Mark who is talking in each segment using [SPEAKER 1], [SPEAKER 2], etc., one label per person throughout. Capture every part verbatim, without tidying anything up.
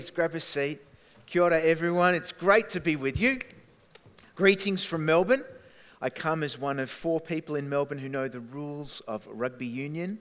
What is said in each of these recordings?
[SPEAKER 1] Grab a seat. Kia ora, everyone. It's great to be with you. Greetings from Melbourne. I come as one of four people in Melbourne who know the rules of rugby union,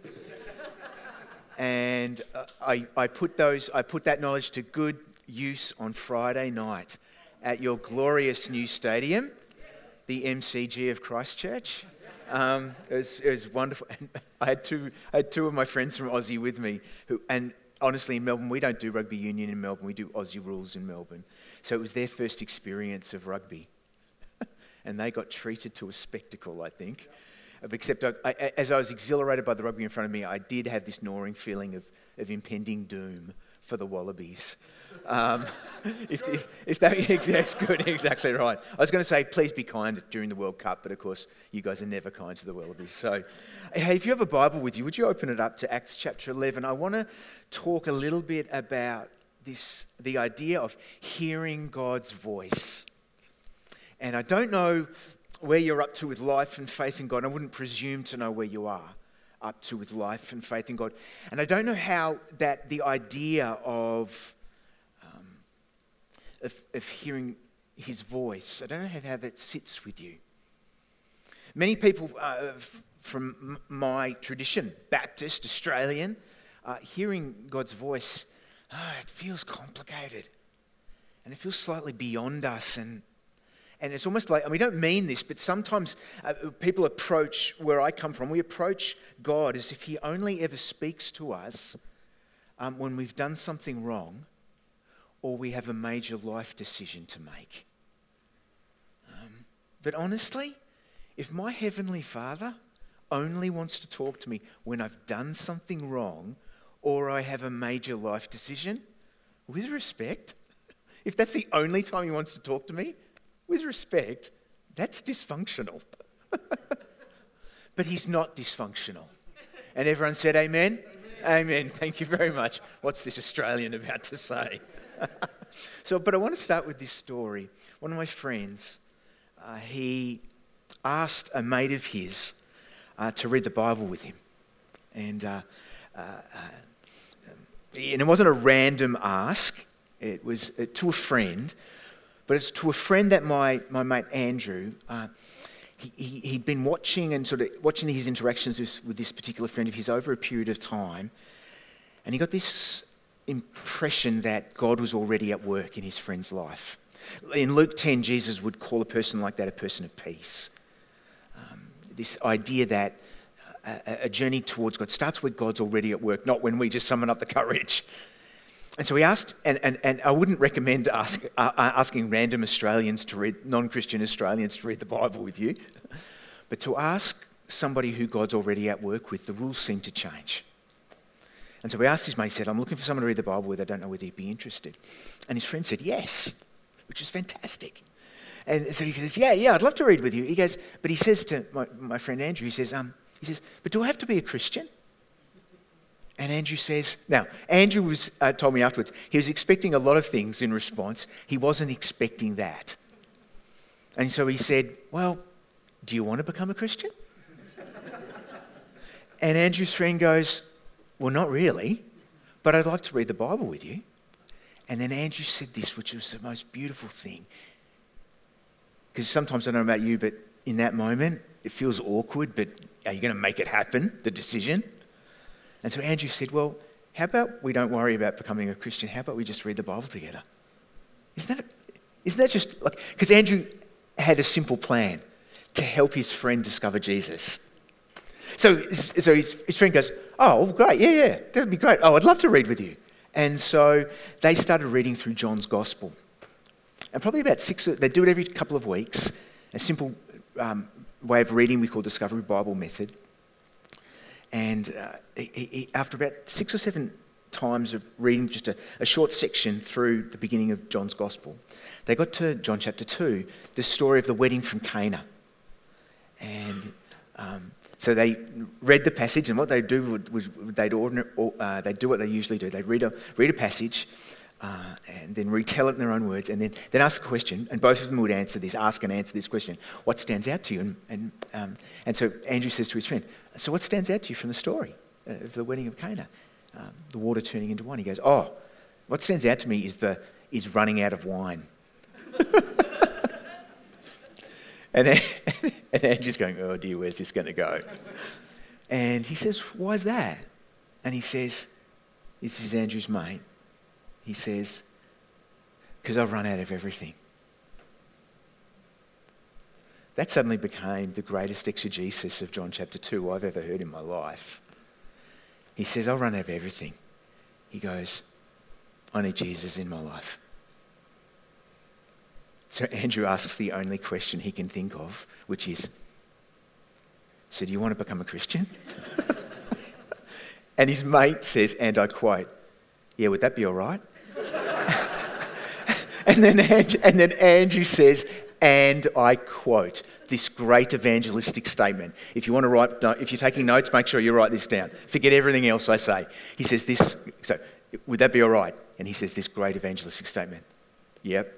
[SPEAKER 1] and uh, I, I put those, I put that knowledge to good use on Friday night at your glorious new stadium, the M C G of Christchurch. Um, it, was, it was wonderful. And I had two, I had two of my friends from Aussie with me who and. Honestly, in Melbourne, we don't do rugby union in Melbourne. We do Aussie rules in Melbourne. So it was their first experience of rugby. And they got treated to a spectacle, I think. Except I, I, as I was exhilarated by the rugby in front of me, I did have this gnawing feeling of, of impending doom for the Wallabies. Um, if, if, if that, that's good, exactly right. I was going to say, please be kind during the World Cup, but of course, you guys are never kind to the Wallabies. So, hey, if you have a Bible with you, would you open it up to Acts chapter eleven? I want to talk a little bit about this, the idea of hearing God's voice. And I don't know where you're up to with life and faith in God. I wouldn't presume to know where you are up to with life and faith in God. And I don't know how that the idea of Of, of hearing his voice. I don't know how that sits with you. Many people uh, f- from m- my tradition, Baptist, Australian, uh, hearing God's voice, oh, it feels complicated. And it feels slightly beyond us. And and it's almost like, and we don't mean this, but sometimes uh, people approach, where I come from, we approach God as if he only ever speaks to us um, when we've done something wrong, or we have a major life decision to make. Um, but honestly, if my Heavenly Father only wants to talk to me when I've done something wrong or I have a major life decision, with respect, if that's the only time he wants to talk to me, with respect, that's dysfunctional. But he's not dysfunctional. And everyone said amen? Amen? Amen. Thank you very much. What's this Australian about to say? So, but I want to start with this story. One of my friends, uh, he asked a mate of his uh, to read the Bible with him. And, uh, uh, uh, and it wasn't a random ask. It was uh, to a friend. But it's to a friend that my, my mate Andrew, uh, he, he, he'd been watching and sort of watching his interactions with, with this particular friend of his over a period of time. And he got this impression that God was already at work in his friend's life. In Luke ten, Jesus would call a person like that a person of peace. Um, this idea that a, a journey towards God starts where God's already at work, not when we just summon up the courage. And so he asked, and, and, and I wouldn't recommend ask, uh, asking random Australians to read, non-Christian Australians to read the Bible with you, but to ask somebody who God's already at work with, the rules seem to change. And so we asked his mate, he said, I'm looking for someone to read the Bible with, I don't know whether he'd be interested. And his friend said, yes, which was fantastic. And so he says, yeah, yeah, I'd love to read with you. He goes, but he says to my, my friend Andrew, he says, um, he says, but do I have to be a Christian? And Andrew says, now, Andrew was uh, told me afterwards, he was expecting a lot of things in response. He wasn't expecting that. And so he said, well, do you want to become a Christian? And Andrew's friend goes, well, not really, but I'd like to read the Bible with you. And then Andrew said this, which was the most beautiful thing. Because sometimes, I don't know about you, but in that moment, it feels awkward, but are you going to make it happen, the decision? And so Andrew said, well, how about we don't worry about becoming a Christian? How about we just read the Bible together? Isn't that, isn't that just like, because Andrew had a simple plan to help his friend discover Jesus. So, so his, his friend goes, oh, great, yeah, yeah, that'd be great. Oh, I'd love to read with you. And so they started reading through John's Gospel. And probably about six, they do it every couple of weeks. A simple um, way of reading we call Discovery Bible Method. And uh, he, he, after about six or seven times of reading just a, a short section through the beginning of John's Gospel, they got to John chapter two, the story of the wedding from Cana. And um, so they read the passage, and what they'd do was they'd, ordinary, uh, they'd do what they usually do. They'd read a, read a passage uh, and then retell it in their own words, and then, then ask a question, and both of them would answer this, ask and answer this question. What stands out to you? And, and, um, and so Andrew says to his friend, so what stands out to you from the story of the wedding of Cana? Um, the water turning into wine. He goes, oh, what stands out to me is the is running out of wine. and, and Andrew's going, oh dear, where's this going to go? And he says, why is that? And he says, this is Andrew's mate. He says, because I've run out of everything. That suddenly became the greatest exegesis of John chapter two I've ever heard in my life. He says, I'll run out of everything. He goes, I need Jesus in my life. So Andrew asks the only question he can think of, which is, so do you want to become a Christian? And his mate says, and I quote, yeah, would that be all right? and, then Andrew, and then Andrew says, and I quote, this great evangelistic statement. If you want to write, if you're taking notes, make sure you write this down. Forget everything else I say. He says this, so would that be all right? And he says this great evangelistic statement. Yep.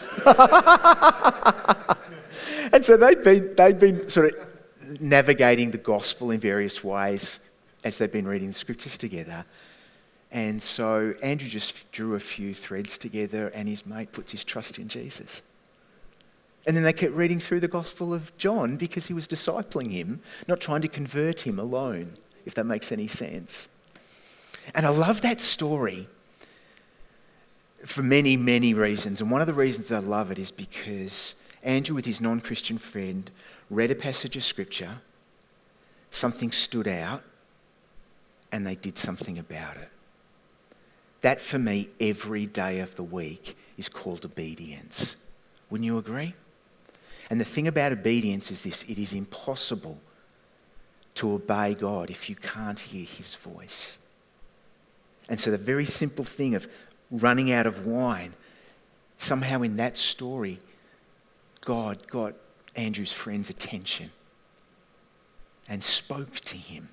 [SPEAKER 1] And so they'd been, they'd been sort of navigating the gospel in various ways as they've been reading the scriptures together. And so Andrew just drew a few threads together and his mate puts his trust in Jesus. And then they kept reading through the Gospel of John because he was discipling him, not trying to convert him alone, if that makes any sense. And I love that story for many, many reasons. And one of the reasons I love it is because Andrew, with his non-Christian friend, read a passage of Scripture, something stood out, and they did something about it. That, for me, every day of the week is called obedience. Wouldn't you agree? And the thing about obedience is this: it is impossible to obey God if you can't hear his voice. And so the very simple thing of running out of wine, somehow in that story, God got Andrew's friend's attention and spoke to him.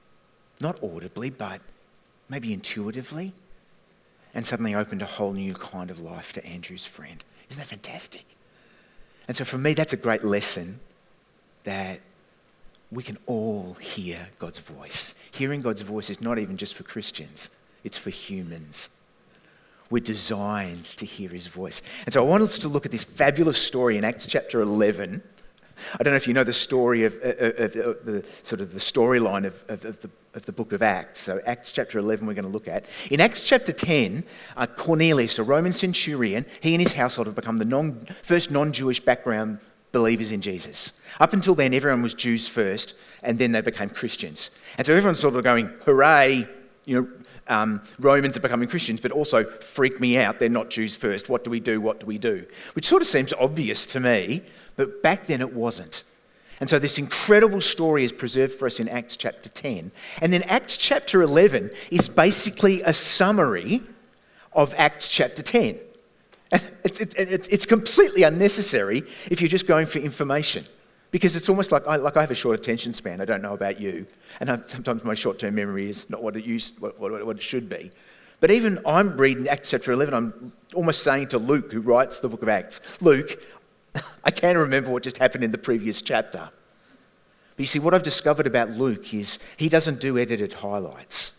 [SPEAKER 1] Not audibly, but maybe intuitively. And suddenly opened a whole new kind of life to Andrew's friend. Isn't that fantastic? And so for me, that's a great lesson that we can all hear God's voice. Hearing God's voice is not even just for Christians, it's for humans. We're designed to hear his voice. And so I want us to look at this fabulous story in Acts chapter eleven. I don't know if you know the story of, of, of, of the sort of the storyline of, of, of, the, of the book of Acts. So Acts chapter eleven we're going to look at. In Acts chapter ten, uh, Cornelius, a Roman centurion, he and his household have become the non, first non-Jewish background believers in Jesus. Up until then, everyone was Jews first, and then they became Christians. And so everyone's sort of going, hooray, you know, um, Romans are becoming Christians, but also freak me out, they're not Jews first. What do we do? What do we do? Which sort of seems obvious to me, but back then it wasn't. And so this incredible story is preserved for us in Acts chapter ten. And then Acts chapter eleven is basically a summary of Acts chapter ten. And it's, it's, it's completely unnecessary if you're just going for information. Because it's almost like I, like I have a short attention span. I don't know about you. And I, sometimes my short-term memory is not what it, used, what, what, what it should be. But even I'm reading Acts chapter eleven, I'm almost saying to Luke, who writes the book of Acts, Luke, I can't remember what just happened in the previous chapter. But you see, what I've discovered about Luke is he doesn't do edited highlights.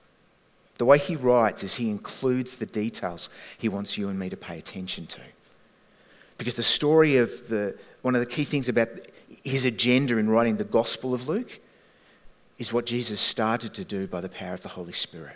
[SPEAKER 1] The way he writes is he includes the details he wants you and me to pay attention to. Because the story of the, one of the key things about his agenda in writing the Gospel of Luke is what Jesus started to do by the power of the Holy Spirit.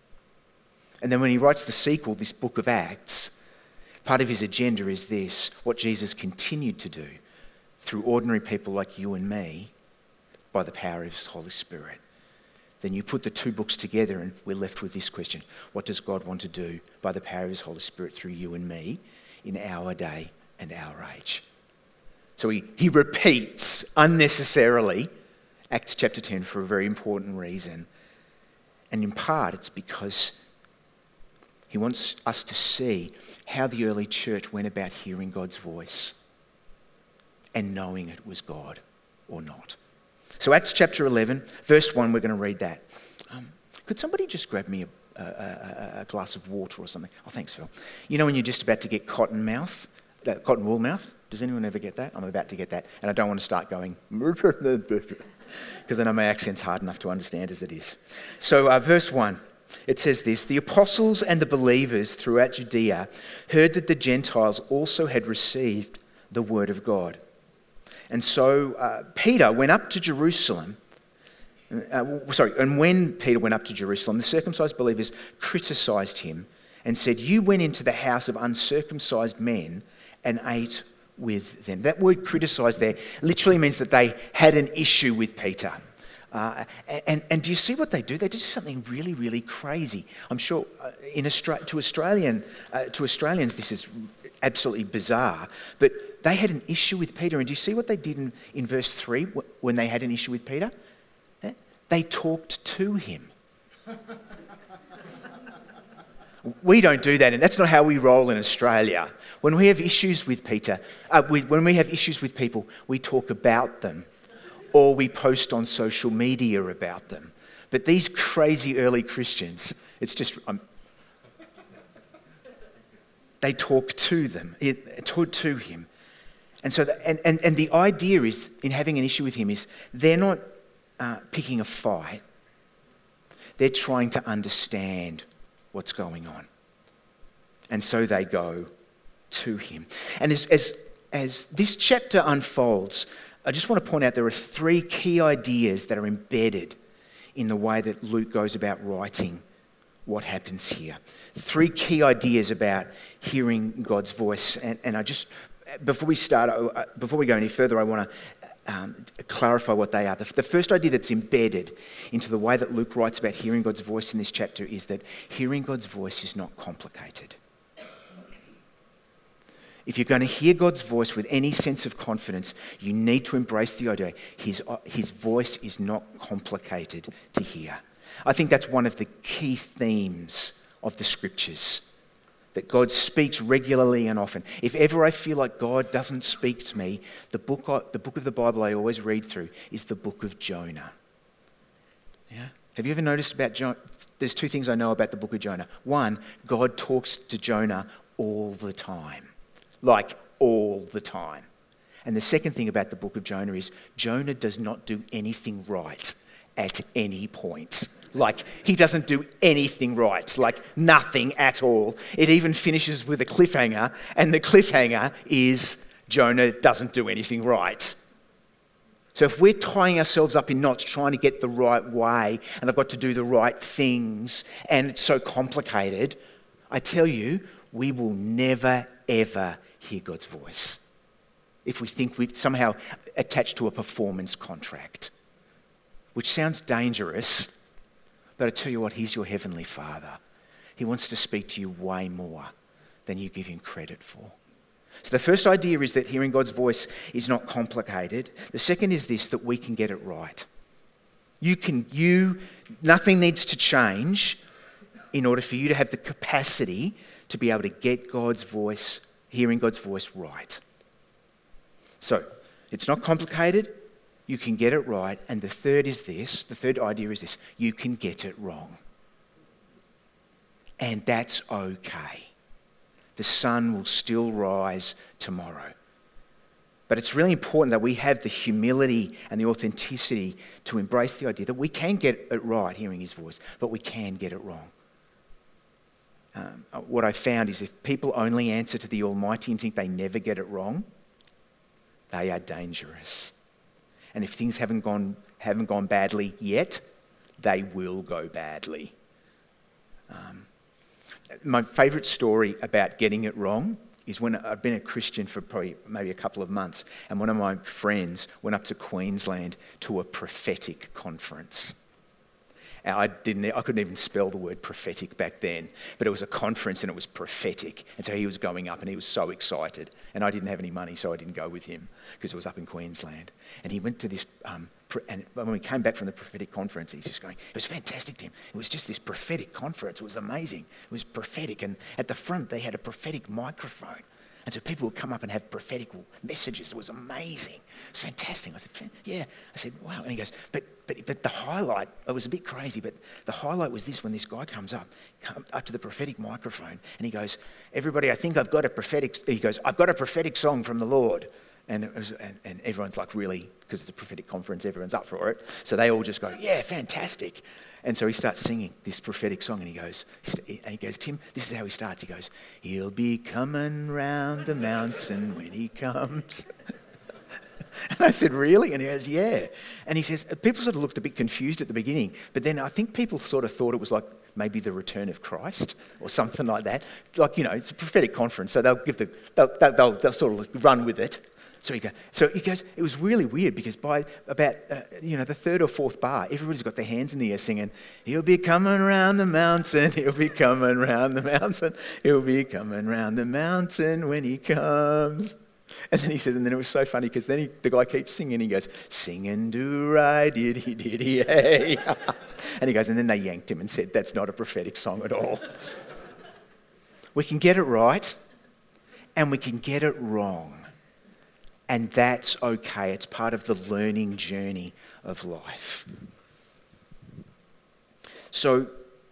[SPEAKER 1] And then when he writes the sequel, this book of Acts, part of his agenda is this: what Jesus continued to do through ordinary people like you and me by the power of his Holy Spirit. Then you put the two books together and we're left with this question: what does God want to do by the power of his Holy Spirit through you and me in our day and our age? So he, he repeats unnecessarily Acts chapter ten for a very important reason. And in part it's because he wants us to see how the early church went about hearing God's voice and knowing it was God or not. So Acts chapter eleven, verse one, we're going to read that. Um, could somebody just grab me a, a, a, a glass of water or something? Oh, thanks, Phil. You know when you're just about to get cotton mouth, uh, cotton wool mouth? Does anyone ever get that? I'm about to get that. And I don't want to start going, because I know my accent's hard enough to understand as it is. So uh, verse one. It says this: the apostles and the believers throughout Judea heard that the Gentiles also had received the word of God. And so uh, Peter went up to Jerusalem. Uh, sorry, and when Peter went up to Jerusalem, the circumcised believers criticized him and said, "You went into the house of uncircumcised men and ate with them." That word criticized there literally means that they had an issue with Peter. Uh, and, and do you see what they do? They do something really, really crazy. I'm sure uh, in Austra- to Australian uh, to Australians this is absolutely bizarre, but they had an issue with Peter. And do you see what they did in, in verse three when they had an issue with Peter? Eh? They talked to him. We don't do that, and that's not how we roll in Australia. When we have issues with Peter, uh, we, when we have issues with people, we talk about them, or we post on social media about them. But these crazy early Christians, it's just, um, they talk to them, it, talk to him. And so, the, and, and, and the idea is, in having an issue with him, is they're not uh, picking a fight. They're trying to understand what's going on. And so they go to him. And as, as, as this chapter unfolds, I just want to point out there are three key ideas that are embedded in the way that Luke goes about writing what happens here. Three key ideas about hearing God's voice. And, and I just, before we start, before we go any further, I want to um, clarify what they are. The, the first idea that's embedded into the way that Luke writes about hearing God's voice in this chapter is that hearing God's voice is not complicated. If you're going to hear God's voice with any sense of confidence, you need to embrace the idea his, his voice is not complicated to hear. I think that's one of the key themes of the scriptures, that God speaks regularly and often. If ever I feel like God doesn't speak to me, the book, the book of the Bible I always read through is the book of Jonah. Yeah? Have you ever noticed about Jonah? There's two things I know about the book of Jonah. One, God talks to Jonah all the time. Like all the time. And the second thing about the book of Jonah is Jonah does not do anything right at any point. Like, he doesn't do anything right, like nothing at all. It even finishes with a cliffhanger, and the cliffhanger is Jonah doesn't do anything right. So if we're tying ourselves up in knots trying to get the right way, and I've got to do the right things, and it's so complicated, I tell you, we will never, ever hear God's voice if we think we're somehow attached to a performance contract, which sounds dangerous, but I tell you what, he's your heavenly Father. He wants to speak to you way more than you give him credit for. So the first idea is that hearing God's voice is not complicated. The second is this, that we can get it right. You can, you, nothing needs to change in order for you to have the capacity to be able to get God's voice, hearing God's voice right. So, it's not complicated, you can get it right, and the third is this, the third idea is this, you can get it wrong. And that's okay. The sun will still rise tomorrow. But it's really important that we have the humility and the authenticity to embrace the idea that we can get it right, hearing his voice, but we can get it wrong. Um, what I found is if people only answer to the Almighty and think they never get it wrong, they are dangerous. And if things haven't gone haven't gone badly yet, they will go badly. Um, my favourite story about getting it wrong is when I've been a Christian for probably maybe a couple of months, and one of my friends went up to Queensland to a prophetic conference. And I didn't, I couldn't even spell the word prophetic back then, but it was a conference and it was prophetic. And so he was going up and he was so excited. And I didn't have any money, so I didn't go with him because it was up in Queensland. And he went to this, um, and when we came back from the prophetic conference, he's just going, it was fantastic, Tim. It was just this prophetic conference. It was amazing. It was prophetic. And at the front, they had a prophetic microphone. And so people would come up and have prophetic messages. It was amazing. It was fantastic. I said, yeah. I said, wow. And he goes, but but but the highlight, it was a bit crazy, but the highlight was this: when this guy comes up, come up to the prophetic microphone, and he goes, everybody, I think I've got a prophetic, he goes, I've got a prophetic song from the Lord. And, it was, and, and everyone's like, really, because it's a prophetic conference, everyone's up for it. So they all just go, yeah, fantastic. And so he starts singing this prophetic song, and he goes, and he goes, Tim, this is how he starts. He goes, he'll be coming round the mountain when he comes. And I said, really? And he goes, yeah. And he says, people sort of looked a bit confused at the beginning, but then I think people sort of thought it was like maybe the return of Christ or something like that. Like, you know, it's a prophetic conference, so they'll give the, they'll, they'll, they'll sort of run with it. So he, go, so he goes, it was really weird because by about, uh, you know, the third or fourth bar, everybody's got their hands in the air singing, he'll be coming round the mountain, he'll be coming round the mountain, he'll be coming round the mountain when he comes. And then he said, and then it was so funny because then he, the guy keeps singing, he goes, singing do-ri, diddy, diddy, hey. And he goes, and then they yanked him and said, that's not a prophetic song at all. We can get it right and we can get it wrong. And that's okay. It's part of the learning journey of life. So,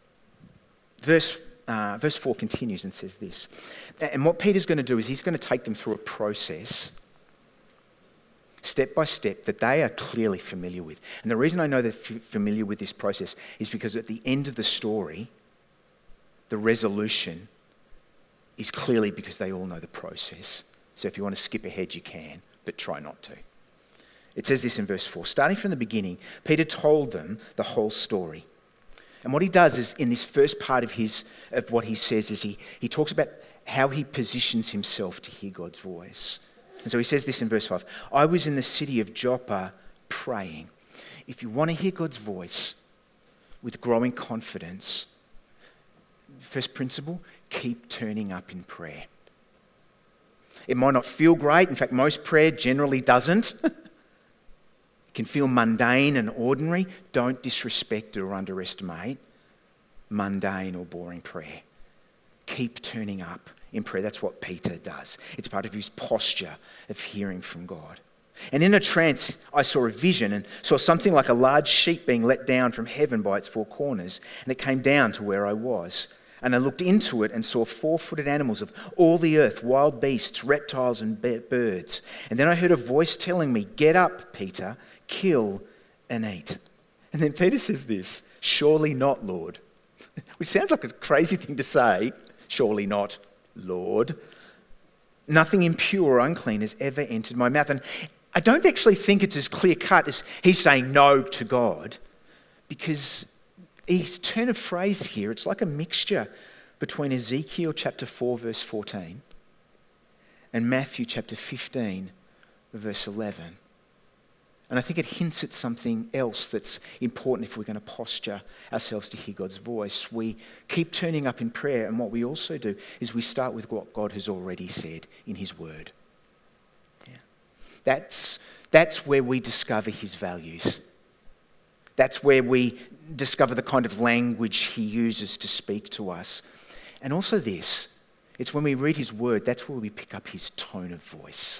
[SPEAKER 1] verse, uh, verse four continues and says this. And what Peter's going to do is he's going to take them through a process, step by step, that they are clearly familiar with. And the reason I know they're f- familiar with this process is because at the end of the story, the resolution is clearly because they all know the process. So if you want to skip ahead, you can, but try not to. It says this in verse four. Starting from the beginning, Peter told them the whole story. And what he does is, in this first part of his of what he says, is he, he talks about how he positions himself to hear God's voice. And so he says this in verse five. I was in the city of Joppa praying. If you want to hear God's voice with growing confidence, first principle, keep turning up in prayer. It might not feel great. In fact, most prayer generally doesn't. It can feel mundane and ordinary. Don't disrespect or underestimate mundane or boring prayer. Keep turning up in prayer. That's what Peter does. It's part of his posture of hearing from God. And in a trance, I saw a vision and saw something like a large sheet being let down from heaven by its four corners. And it came down to where I was. And I looked into it and saw four-footed animals of all the earth, wild beasts, reptiles and birds. And then I heard a voice telling me, get up, Peter, kill and eat. And then Peter says this, surely not, Lord. Which sounds like a crazy thing to say, surely not, Lord. Nothing impure or unclean has ever entered my mouth. And I don't actually think it's as clear-cut as he's saying no to God, because his turn of phrase here, it's like a mixture between Ezekiel chapter four, verse fourteen, and Matthew chapter fifteen, verse eleven. And I think it hints at something else that's important if we're going to posture ourselves to hear God's voice. We keep turning up in prayer, and what we also do is we start with what God has already said in his word. Yeah. That's, that's where we discover his values. That's where we discover the kind of language he uses to speak to us. And also this, it's when we read his word, that's where we pick up his tone of voice.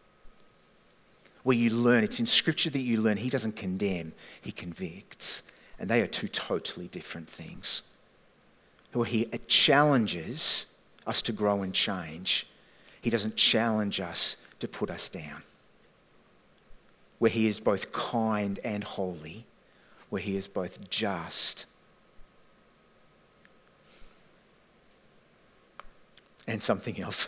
[SPEAKER 1] Where you learn, it's in scripture that you learn he doesn't condemn, he convicts. And they are two totally different things. Where he challenges us to grow and change. He doesn't challenge us to put us down. Where he is both kind and holy. Where he is both just and something else.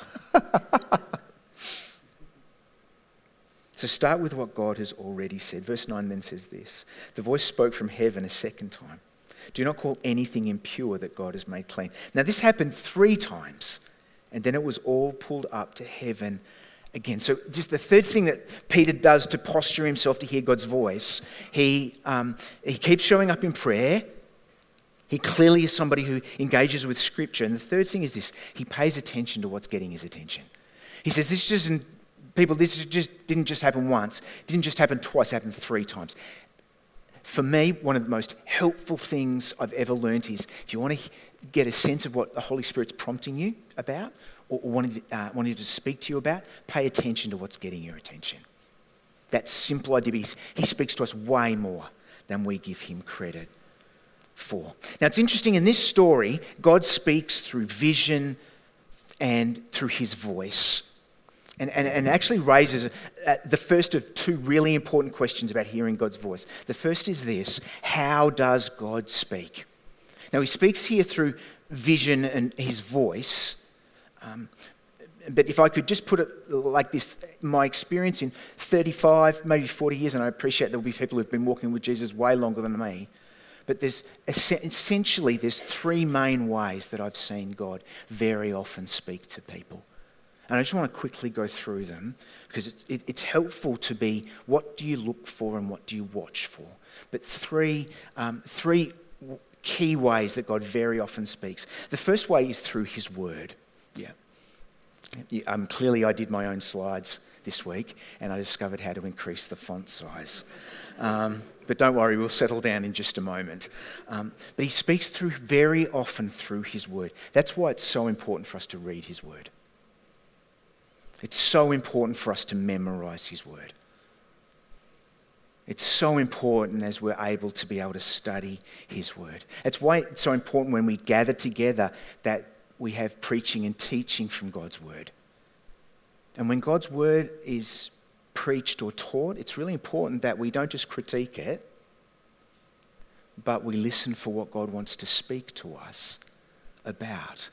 [SPEAKER 1] So start with what God has already said. Verse nine then says this. The voice spoke from heaven a second time. Do not call anything impure that God has made clean. Now this happened three times, and then it was all pulled up to heaven again. So just the third thing that Peter does to posture himself to hear God's voice, he um, he keeps showing up in prayer. He clearly is somebody who engages with Scripture. And the third thing is this, he pays attention to what's getting his attention. He says, this just, people, this just didn't just happen once, didn't just happen twice, it happened three times. For me, one of the most helpful things I've ever learned is, if you want to get a sense of what the Holy Spirit's prompting you about, or wanting to, uh, wanting to speak to you about, pay attention to what's getting your attention. That simple idea, he, he speaks to us way more than we give him credit for. Now it's interesting, in this story, God speaks through vision and through his voice. And, and, and actually raises uh, the first of two really important questions about hearing God's voice. The first is this: how does God speak? Now, he speaks here through vision and his voice. Um, but if I could just put it like this, my experience in thirty-five, maybe forty years, and I appreciate there'll be people who've been walking with Jesus way longer than me, but there's essentially there's three main ways that I've seen God very often speak to people. And I just want to quickly go through them because it, it, it's helpful to be, what do you look for and what do you watch for? But three, um, three key ways that God very often speaks. The first way is through his word. Yeah. Um, clearly I did my own slides this week and I discovered how to increase the font size. Um, but don't worry, we'll settle down in just a moment. Um, but he speaks through very often through his word. That's why it's so important for us to read his word. It's so important for us to memorize his word. It's so important as we're able to be able to study his word. It's why it's so important when we gather together that we have preaching and teaching from God's word. And when God's word is preached or taught, it's really important that we don't just critique it, but we listen for what God wants to speak to us about.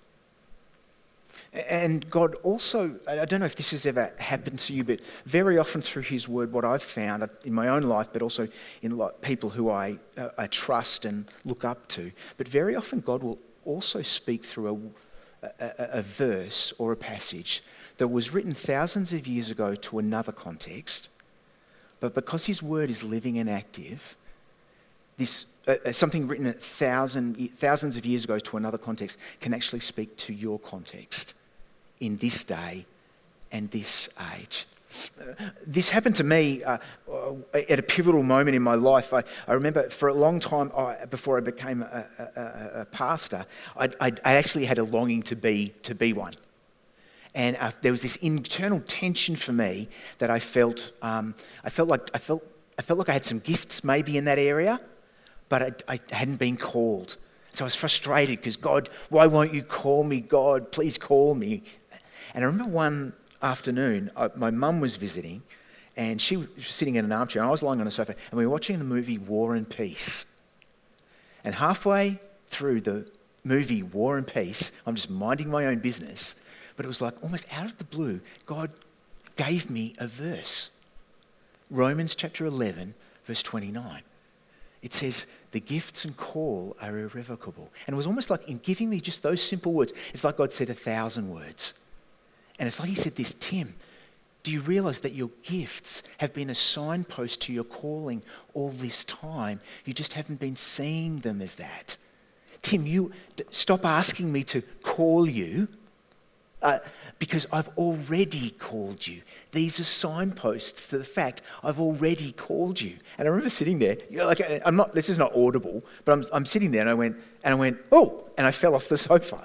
[SPEAKER 1] And God also, I don't know if this has ever happened to you, but very often through his word, what I've found in my own life, but also in people who I, uh, I trust and look up to, but very often God will also speak through a, a, a verse or a passage that was written thousands of years ago to another context, but because his word is living and active, this uh, something written a thousand, thousands of years ago to another context can actually speak to your context in this day and this age. Uh, this happened to me uh, at a pivotal moment in my life. I, I remember for a long time, I, before I became a, a, a pastor, I, I, I actually had a longing to be to be one. And uh, there was this internal tension for me that I felt. Um, I felt like I felt I felt like I had some gifts maybe in that area, but I, I hadn't been called. So I was frustrated because God, why won't you call me? God, please call me. And I remember one afternoon, I, my mum was visiting, and she was sitting in an armchair, and I was lying on a sofa, and we were watching the movie War and Peace. And halfway through the movie War and Peace, I'm just minding my own business, but it was like almost out of the blue, God gave me a verse. Romans chapter eleven, verse twenty-nine. It says, the gifts and call are irrevocable. And it was almost like in giving me just those simple words, it's like God said a thousand words. And it's like he said this, Tim, do you realize that your gifts have been a signpost to your calling all this time? You just haven't been seeing them as that. Tim, you stop asking me to call you uh, because I've already called you. These are signposts to the fact I've already called you. And I remember sitting there, you know, like I'm not. This is not audible, but I'm, I'm sitting there, and I went, and I went, oh, and I fell off the sofa.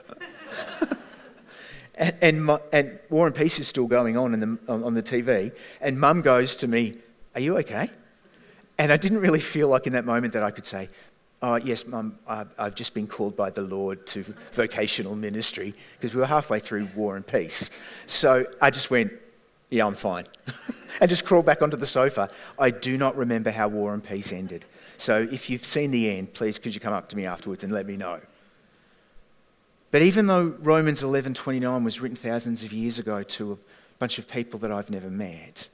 [SPEAKER 1] and and, my, and War and Peace is still going on in the on, on the T V, and Mum goes to me, "Are you okay?" And I didn't really feel like in that moment that I could say, "Oh, yes, Mum, I've just been called by the Lord to vocational ministry," because we were halfway through War and Peace. So I just went, yeah, I'm fine, and just crawled back onto the sofa. I do not remember how War and Peace ended. So if you've seen the end, please could you come up to me afterwards and let me know. But even though Romans eleven twenty-nine was written thousands of years ago to a bunch of people that I've never met,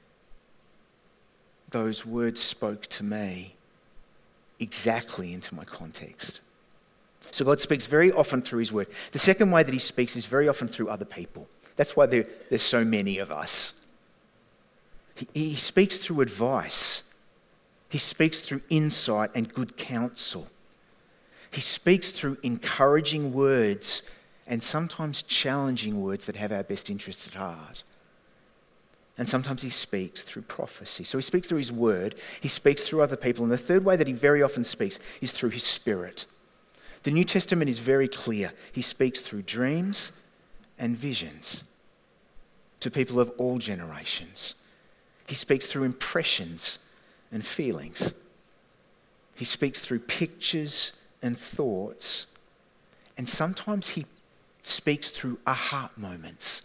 [SPEAKER 1] those words spoke to me exactly into my context. So God speaks very often through his word. The second way that he speaks is very often through other people. That's why there, there's so many of us. He, he speaks through advice. He speaks through insight and good counsel. He speaks through encouraging words and sometimes challenging words that have our best interests at heart. And sometimes he speaks through prophecy. So he speaks through his word, he speaks through other people. And the third way that he very often speaks is through his spirit. The New Testament is very clear. He speaks through dreams and visions to people of all generations. He speaks through impressions and feelings. He speaks through pictures and thoughts. And sometimes he speaks through aha moments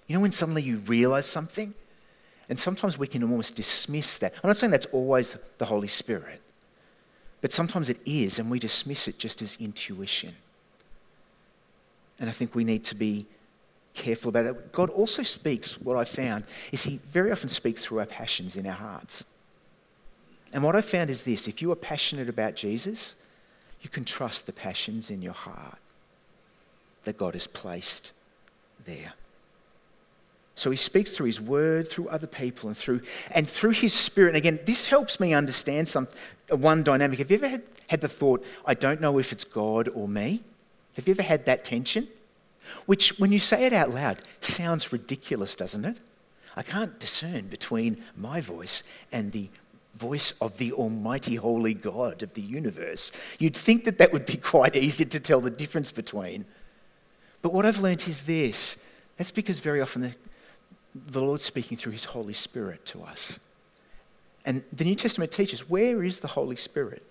[SPEAKER 1] You know when suddenly you realize something? And sometimes we can almost dismiss that. I'm not saying that's always the Holy Spirit, but sometimes it is, and we dismiss it just as intuition. And I think we need to be careful about that. God also speaks, what I found, is he very often speaks through our passions in our hearts. And what I found is this: if you are passionate about Jesus, you can trust the passions in your heart that God has placed there. So he speaks through his word, through other people, and through and through his Spirit. And again, this helps me understand some one dynamic. Have you ever had, had the thought, I don't know if it's God or me? Have you ever had that tension? Which, when you say it out loud, sounds ridiculous, doesn't it? I can't discern between my voice and the voice of the almighty holy God of the universe. You'd think that that would be quite easy to tell the difference between. But what I've learnt is this: that's because very often the, the Lord's speaking through his Holy Spirit to us. And the New Testament teaches, where is the Holy Spirit?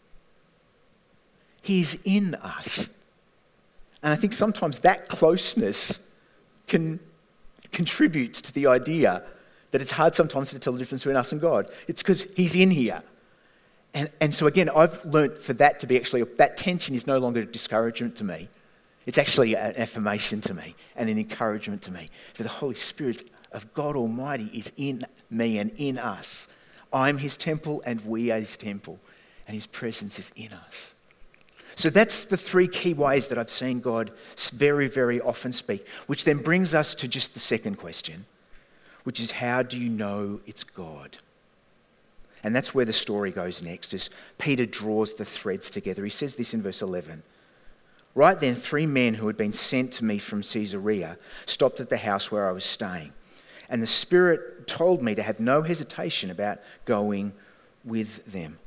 [SPEAKER 1] He's in us. And I think sometimes that closeness can contribute to the idea that it's hard sometimes to tell the difference between us and God. It's because he's in here. And, and so again, I've learnt for that to be actually, that tension is no longer a discouragement to me. It's actually an affirmation to me and an encouragement to me that the Holy Spirit of God Almighty is in me and in us. I'm his temple and we are his temple, and his presence is in us. So that's the three key ways that I've seen God very, very often speak, which then brings us to just the second question, which is, how do you know it's God? And that's where the story goes next, as Peter draws the threads together. He says this in verse eleven. Right then, three men who had been sent to me from Caesarea stopped at the house where I was staying. And the Spirit told me to have no hesitation about going with them.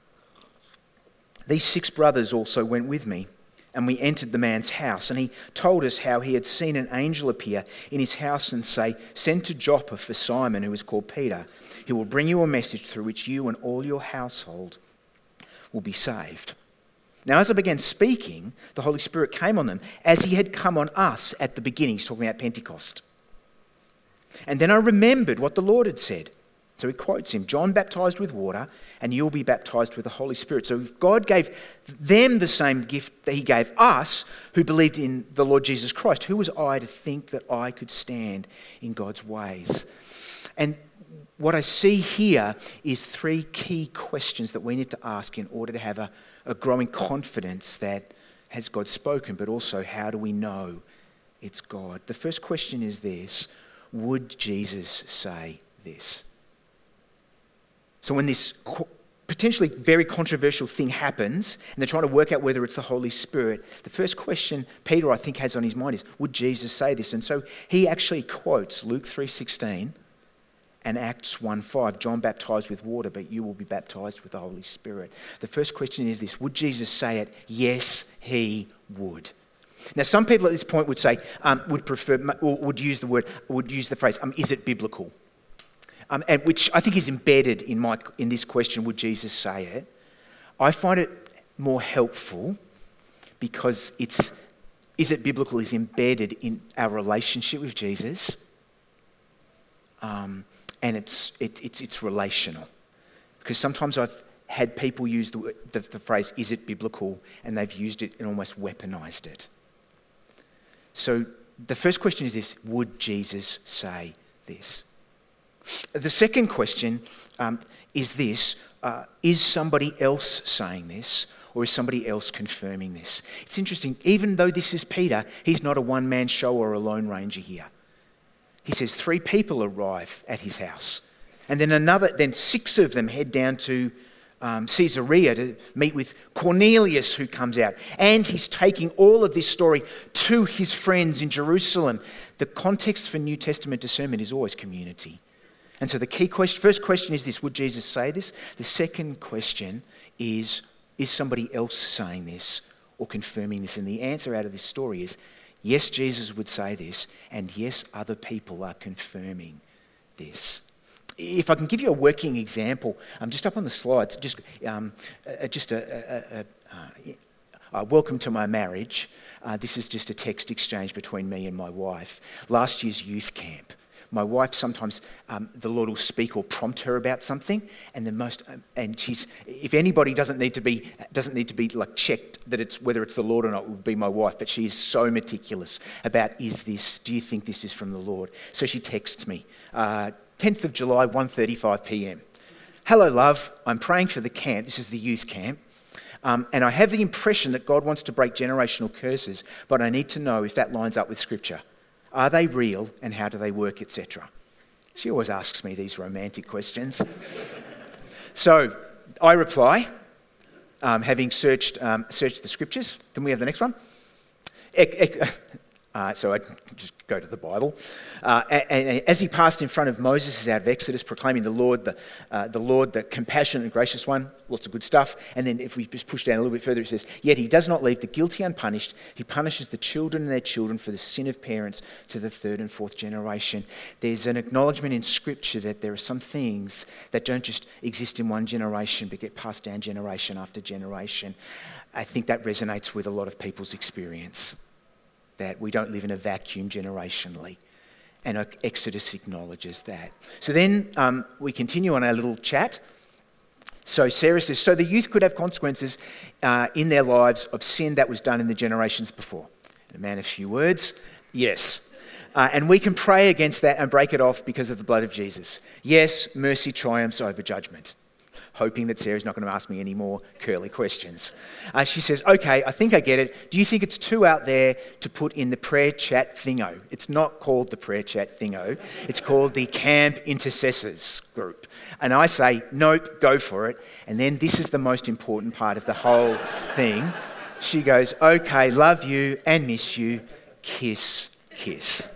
[SPEAKER 1] These six brothers also went with me, and we entered the man's house. And he told us how he had seen an angel appear in his house and say, "Send to Joppa for Simon, who is called Peter. He will bring you a message through which you and all your household will be saved." Now, as I began speaking, the Holy Spirit came on them, as he had come on us at the beginning. He's talking about Pentecost. And then I remembered what the Lord had said. So he quotes him, "John baptized with water, and you'll be baptized with the Holy Spirit." So if God gave them the same gift that he gave us, who believed in the Lord Jesus Christ, who was I to think that I could stand in God's ways? And what I see here is three key questions that we need to ask in order to have a, a growing confidence that has God spoken, but also, how do we know it's God? The first question is this: would Jesus say this? So when this potentially very controversial thing happens, and they're trying to work out whether it's the Holy Spirit, the first question Peter, I think, has on his mind is, would Jesus say this? And so he actually quotes Luke three sixteen and Acts one five, John baptized with water, but you will be baptized with the Holy Spirit. The first question is this: would Jesus say it? Yes, he would. Now, some people at this point would say, um, would prefer, or would use the word, would use the phrase, um, is it biblical? Um, and which I think is embedded in my in this question, would Jesus say it? I find it more helpful because it's, is it biblical is embedded in our relationship with Jesus, um, and it's, it, it's, it's relational. Because sometimes I've had people use the, the, the phrase, is it biblical, and they've used it and almost weaponized it. So the first question is this: would Jesus say this? The second question um, is this: uh, is somebody else saying this, or is somebody else confirming this? It's interesting, even though this is Peter, he's not a one-man show or a lone ranger here. He says three people arrive at his house, and then another, then six of them head down to um, Caesarea to meet with Cornelius, who comes out, and he's taking all of this story to his friends in Jerusalem. The context for New Testament discernment is always community. And so the key question, first question is this: would Jesus say this? The second question is, is somebody else saying this or confirming this? And the answer out of this story is, yes, Jesus would say this, and yes, other people are confirming this. If I can give you a working example, um, just up on the slides, just um, uh, just a, a, a, a, Uh, welcome to my marriage. Uh, this is just a text exchange between me and my wife. Last year's youth camp. My wife sometimes, um, the Lord will speak or prompt her about something, and the most, um, and she's, if anybody doesn't need to be, doesn't need to be like checked that it's whether it's the Lord or not, it would be my wife. But she is so meticulous about, is this? Do you think this is from the Lord? So she texts me, uh, tenth of July, one thirty-five p.m. Hello, love. I'm praying for the camp. This is the youth camp. Um, and I have the impression that God wants to break generational curses, but I need to know if that lines up with Scripture. Are they real and how do they work, et cetera? She always asks me these romantic questions. So I reply, um, having searched um, searched the Scriptures. Can we have the next one? Uh, so I just go to the Bible. Uh, and, and as he passed in front of Moses out of Exodus, proclaiming the Lord, the, uh, the Lord, the compassionate and gracious one, lots of good stuff. And then if we just push down a little bit further, it says, yet he does not leave the guilty unpunished. He punishes the children and their children for the sin of parents to the third and fourth generation. There's an acknowledgement in Scripture that there are some things that don't just exist in one generation, but get passed down generation after generation. I think that resonates with a lot of people's experience, that we don't live in a vacuum generationally. And Exodus acknowledges that. So then um, we continue on our little chat. So Sarah says, so the youth could have consequences uh, in their lives of sin that was done in the generations before. A man of few words, yes. Uh, and we can pray against that and break it off because of the blood of Jesus. Yes, mercy triumphs over judgment. Hoping that Sarah's not going to ask me any more curly questions. Uh, she says, okay, I think I get it. Do you think it's too out there to put in the prayer chat thingo? It's not called the prayer chat thingo. It's called the Camp Intercessors group. And I say, nope, go for it. And then this is the most important part of the whole thing. She goes, okay, love you and miss you. Kiss, kiss.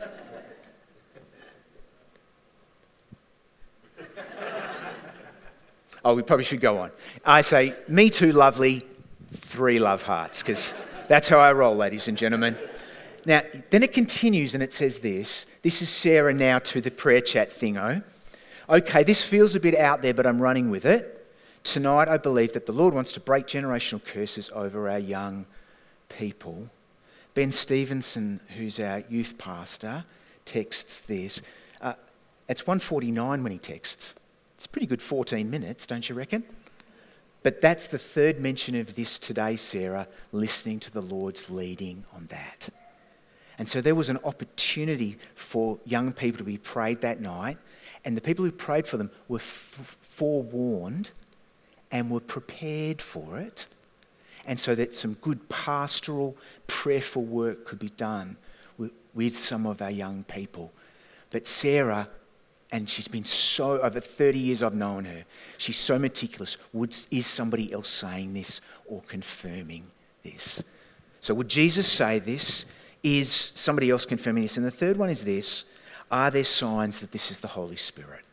[SPEAKER 1] Oh, we probably should go on. I say, me too, lovely, three love hearts, because that's how I roll, ladies and gentlemen. Now, then it continues and it says this. This is Sarah now to the prayer chat thingo. Okay, this feels a bit out there, but I'm running with it. Tonight, I believe that the Lord wants to break generational curses over our young people. Ben Stevenson, who's our youth pastor, texts this. Uh, it's one forty-nine when he texts. It's a pretty good fourteen minutes, don't you reckon? But that's the third mention of this today, Sarah, listening to the Lord's leading on that. And so there was an opportunity for young people to be prayed that night, and the people who prayed for them were f- forewarned and were prepared for it, and so that some good pastoral, prayerful work could be done with, with some of our young people. But Sarah, and she's been so, over thirty years I've known her, she's so meticulous. Would, is somebody else saying this or confirming this? So would Jesus say this? Is somebody else confirming this? And the third one is this: are there signs that this is the Holy Spirit?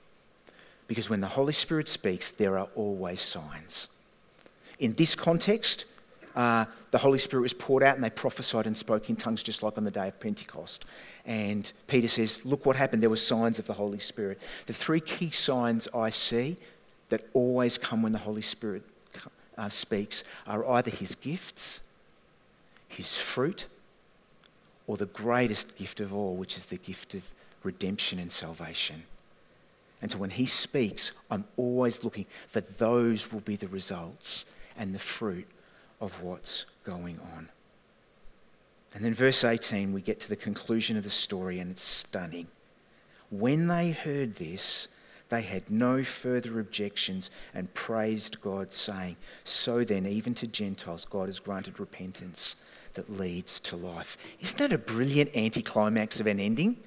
[SPEAKER 1] Because when the Holy Spirit speaks, there are always signs. In this context, uh, the Holy Spirit was poured out and they prophesied and spoke in tongues just like on the day of Pentecost. And Peter says, look what happened. There were signs of the Holy Spirit. The three key signs I see that always come when the Holy Spirit uh, speaks are either his gifts, his fruit, or the greatest gift of all, which is the gift of redemption and salvation. And so when he speaks, I'm always looking for those will be the results and the fruit of what's going on. And then verse eighteen, we get to the conclusion of the story, and it's stunning. When they heard this, they had no further objections and praised God, saying, so then, even to Gentiles, God has granted repentance that leads to life. Isn't that a brilliant anticlimax of an ending?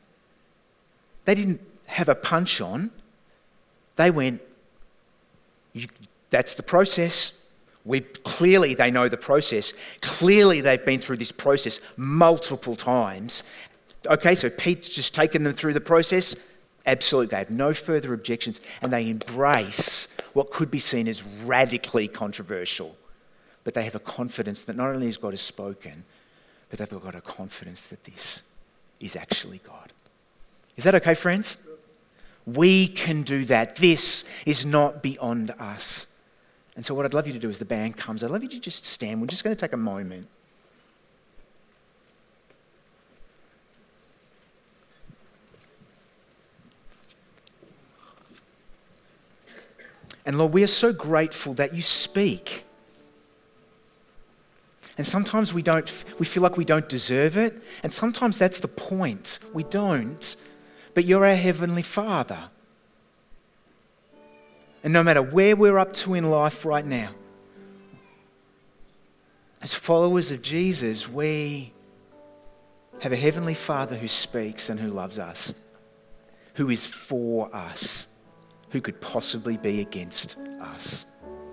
[SPEAKER 1] They didn't have a punch on. They went, you, that's the process. We clearly they know the process. Clearly they've been through this process multiple times. Okay, so Pete's just taken them through the process. Absolutely, they have no further objections, and they embrace what could be seen as radically controversial. But they have a confidence that not only has God has spoken, but they've got a confidence that this is actually God. Is that okay, friends? We can do that. This is not beyond us. And so what I'd love you to do as the band comes, I'd love you to just stand. We're just going to take a moment. And Lord, we are so grateful that you speak. And sometimes we don't, we feel like we don't deserve it. And sometimes that's the point. We don't. But you're our Heavenly Father. And no matter where we're up to in life right now, as followers of Jesus, we have a Heavenly Father who speaks and who loves us, who is for us. Who could possibly be against us?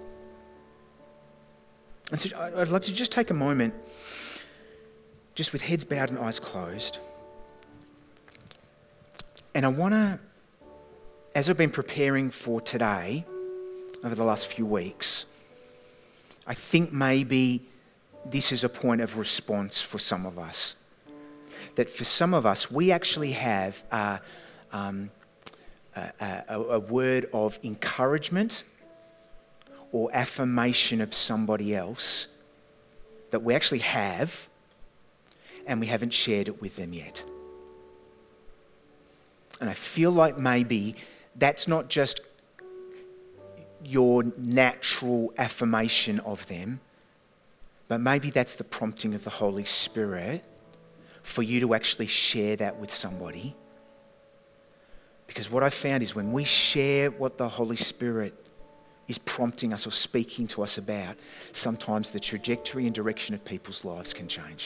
[SPEAKER 1] And so I'd like to just take a moment, just with heads bowed and eyes closed. And I want to, as I've been preparing for today, over the last few weeks, I think maybe this is a point of response for some of us. That for some of us, we actually have a, um, a, a, a word of encouragement or affirmation of somebody else that we actually have, and we haven't shared it with them yet. And I feel like maybe that's not just your natural affirmation of them, but maybe that's the prompting of the Holy Spirit for you to actually share that with somebody. Because what I've found is when we share what the Holy Spirit is prompting us or speaking to us about, sometimes the trajectory and direction of people's lives can change.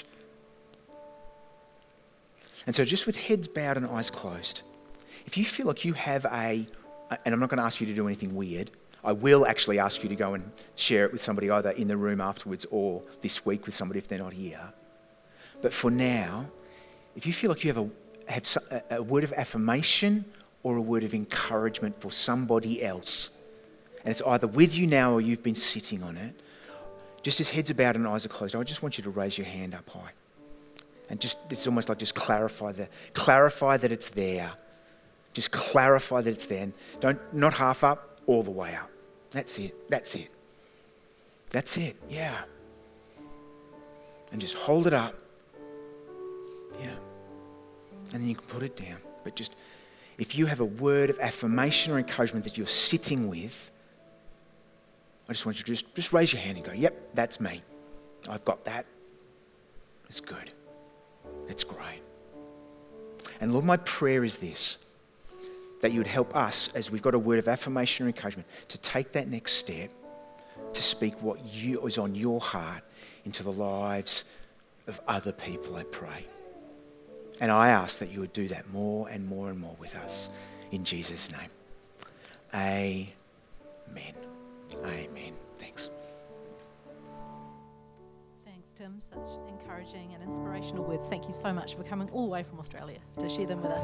[SPEAKER 1] And so just with heads bowed and eyes closed, if you feel like you have a, and I'm not going to ask you to do anything weird, I will actually ask you to go and share it with somebody either in the room afterwards or this week with somebody if they're not here. But for now, if you feel like you have a, have a word of affirmation or a word of encouragement for somebody else, and it's either with you now or you've been sitting on it, just as heads are bowed and eyes are closed, I just want you to raise your hand up high. And just, it's almost like just clarify the, clarify that it's there. Just clarify that it's there. And don't, not half up, all the way up. That's it, that's it. That's it, yeah. And just hold it up. Yeah. And then you can put it down. But just, if you have a word of affirmation or encouragement that you're sitting with, I just want you to just, just raise your hand and go, yep, that's me. I've got that. It's good. It's great. And Lord, my prayer is this, that you would help us, as we've got a word of affirmation or encouragement, to take that next step, to speak what you, is on your heart into the lives of other people, I pray. And I ask that you would do that more and more and more with us. In Jesus' name. Amen. Amen. Thanks.
[SPEAKER 2] Thanks, Tim. Such encouraging and inspirational words. Thank you so much for coming all the way from Australia to share them with us.